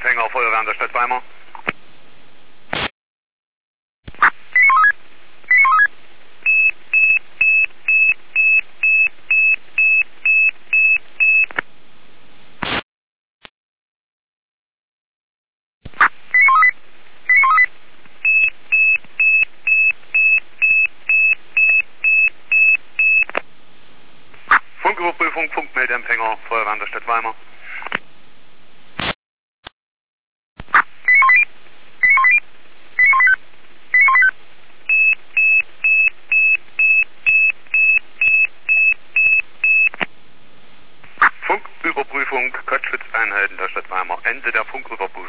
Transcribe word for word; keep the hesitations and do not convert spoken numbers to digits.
Empfänger Feuerwehr an der Stadt Weimar. Funküberprüfung, Funkmeldeempfänger Feuerwehr an der Stadt Weimar. Funküberprüfung, Kurzschlitzeinheiten der Stadt Weimar. Ende der Funküberprüfung.